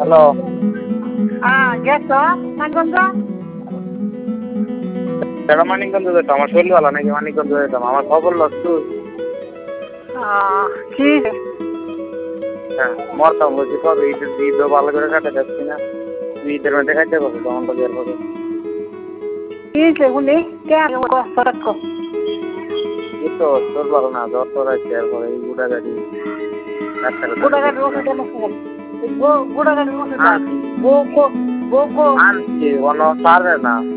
Hello. গেছ মানিকগঞ্জ? এটা মানিকগঞ্জ যেতাম, আমার শরীর ভালো নাকি মানিকগঞ্জ যেতাম, আমার খবর লস্তু। কি হ্যাঁ, মরতাম বলছি কবে ঈদও ভালো করে কাটা যাচ্ছি না, ঈদের মধ্যে খাইতে পারবো তখন তো বিয়ের পরে। কি শুনি কে সরক এই তো তোর ভালো না, জ্বর তোর আছে এরপরে এই গুড়া গাড়ি গোড়াঘাটের ওষুধ গোড়াঘাটের ওষুধ আনছি বউ আনছি কোনো পারে না,